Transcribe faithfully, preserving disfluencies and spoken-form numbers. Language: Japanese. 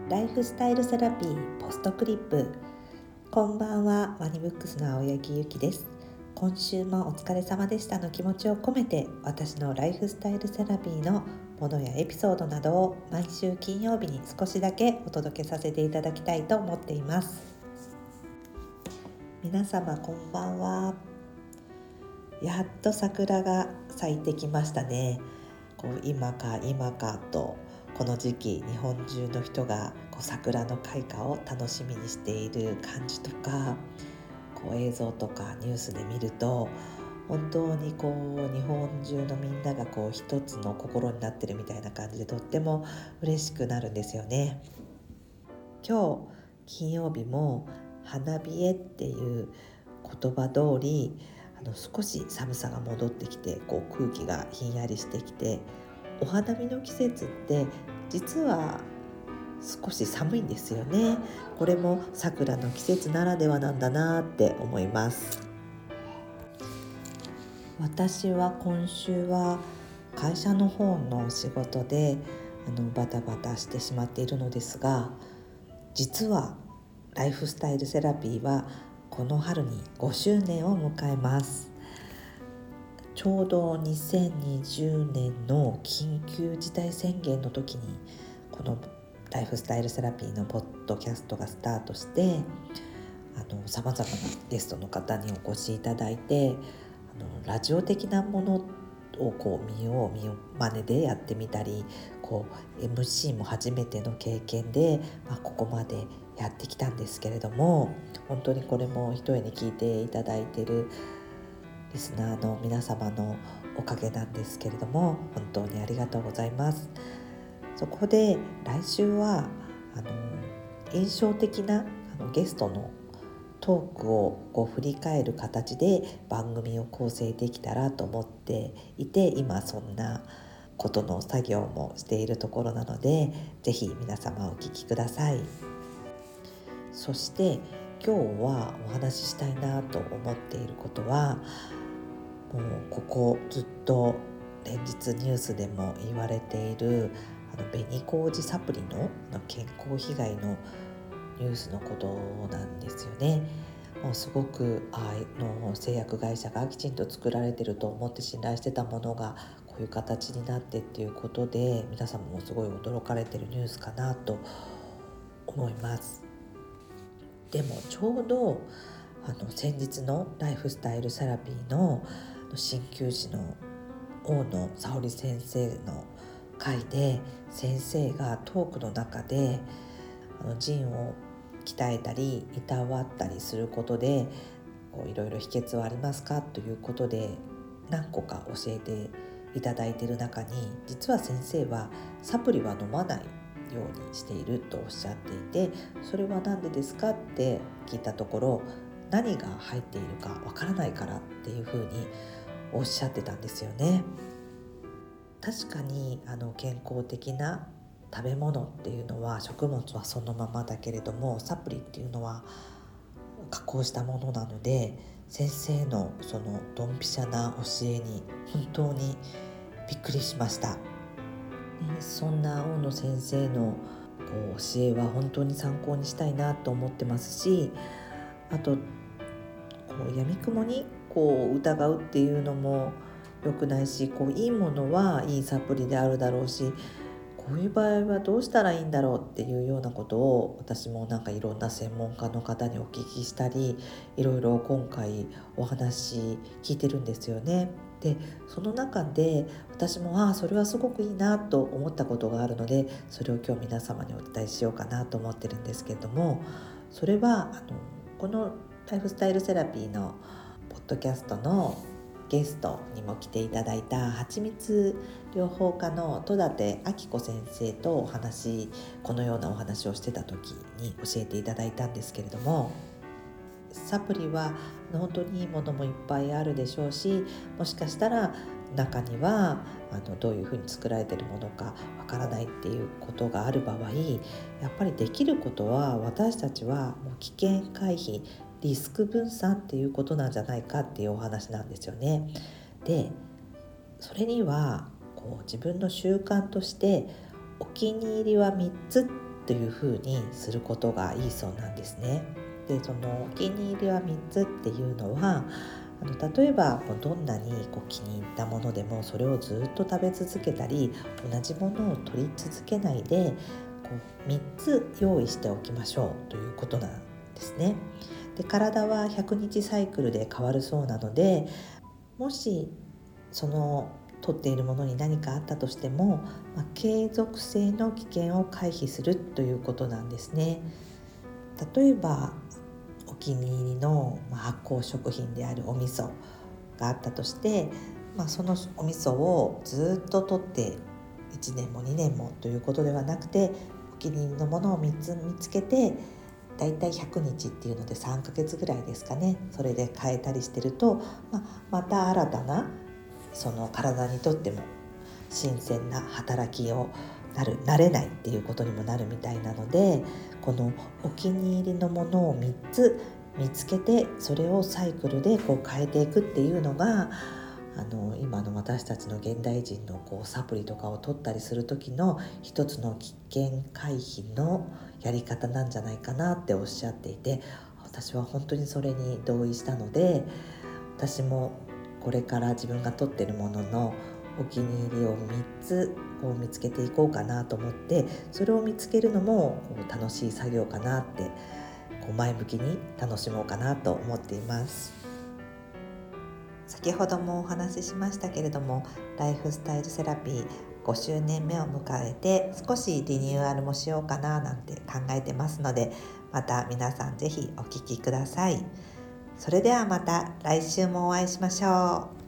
ライフスタイルセラピーポストクリップ。こんばんは、ワニブックスの青柳ゆきです。今週もお疲れ様でしたの気持ちを込めて、私のライフスタイルセラピーのものやエピソードなどを毎週金曜日に少しだけお届けさせていただきたいと思っています。皆様こんばんは。やっと桜が咲いてきましたね。こう今か今かとこの時期、日本中の人がこう桜の開花を楽しみにしている感じとか、こう映像とかニュースで見ると、本当にこう日本中のみんながこう一つの心になってるみたいな感じで、とっても嬉しくなるんですよね。今日金曜日も花冷えっていう言葉通り、あの少し寒さが戻ってきて、こう空気がひんやりしてきて、お花見の季節って実は少し寒いんですよね。これも桜の季節ならではなんだなって思います。私は今週は会社の方の仕事であのバタバタしてしまっているのですが、実はライフスタイルセラピーはこの春にごしゅうねんを迎えます。ちょうどにせんにじゅうねんの緊急事態宣言の時に、このライフスタイルセラピーのポッドキャストがスタートして、さまざまなゲストの方にお越しいただいて、あのラジオ的なものをこう見よう見よう真似でやってみたり、こう エムシー も初めての経験で、まあ、ここまでやってきたんですけれども、本当にこれも一重に聞いていただいているリスナーの皆様のおかげなんですけれども、本当にありがとうございます。そこで来週はあの印象的なあのゲストのトークをこう振り返る形で番組を構成できたらと思っていて、今そんなことの作業もしているところなので、ぜひ皆様お聞きください。そして今日はお話ししたいなと思っていることは、もうここずっと連日ニュースでも言われているあの紅麹サプリの健康被害のニュースのことなんですよね。もうすごくあの製薬会社がきちんと作られていると思って信頼してたものがこういう形になってっていうことで、皆様もすごい驚かれているニュースかなと思います。でもちょうどあの先日のライフスタイルセラピーの鍼灸師の大野沙織先生の回で、先生がトークの中であの腎を鍛えたりいたわったりすることでこういろいろ秘訣はありますかということで何個か教えていただいている中に、実は先生はサプリは飲まないようにしているとおっしゃっていて、それは何でですかって聞いたところ、何が入っているかわからないからっていうふうにおっしゃってたんですよね。確かにあの健康的な食べ物っていうのは、食物はそのままだけれども、サプリっていうのは加工したものなので、先生のそのドンピシャな教えに本当にびっくりしました。そんな大野先生のこう教えは本当に参考にしたいなと思ってますし、あとこう闇雲にこう疑うっていうのも良くないし、こういいものはいいサプリであるだろうし、こういう場合はどうしたらいいんだろうっていうようなことを、私もなんかいろんな専門家の方にお聞きしたり、いろいろ今回お話聞いてるんですよね。でその中で私もああそれはすごくいいなと思ったことがあるので、それを今日皆様にお伝えしようかなと思ってるんですけれども、それはあのこのライフスタイルセラピーのポッドキャストのゲストにも来ていただいたはちみつ療法科の戸立明子先生とお話このようなお話をしてた時に教えていただいたんですけれども、サプリは本当にいいものもいっぱいあるでしょうし、もしかしたら中にはあのどういうふうに作られているものかわからないっていうことがある場合、やっぱりできることは、私たちはもう危険回避、リスク分散っていうことなんじゃないかっていうお話なんですよね。でそれにはこう自分の習慣としてお気に入りはみっつっというふうにすることがいいそうなんですね。でそのお気に入りはみっつっていうのは、あの例えばどんなにこう気に入ったものでもそれをずっと食べ続けたり同じものを取り続けないで、こうみっつ用意しておきましょうということなんですね。で体はひゃくにちサイクルで変わるそうなので、もしその取っているものに何かあったとしても、まあ、継続性の危険を回避するということなんですね。例えばお気に入りの発酵食品であるお味噌があったとして、まあ、そのお味噌をずっと取っていちねんもにねんもということではなくて、お気に入りのものをみっつ見つけて、だいたいひゃくにちっていうのでさんかげつぐらいですかね、それで変えたりしてると、まあ、また新たなその体にとっても新鮮な働きをなる慣れないっていうことにもなるみたいなので、このお気に入りのものをみっつ見つけて、それをサイクルでこう変えていくっていうのが、あの今の私たちの現代人のこうサプリとかを取ったりする時の一つの危険回避のやり方なんじゃないかなっておっしゃっていて、私は本当にそれに同意したので、私もこれから自分が取っているもののお気に入りをみっつこう見つけていこうかなと思って、それを見つけるのもこう楽しい作業かなって、こう前向きに楽しもうかなと思っています。先ほどもお話ししましたけれども、ライフスタイルセラピーごしゅうねんめを迎えて、少しリニューアルもしようかななんて考えてますので、また皆さんぜひお聞きください。それではまた来週もお会いしましょう。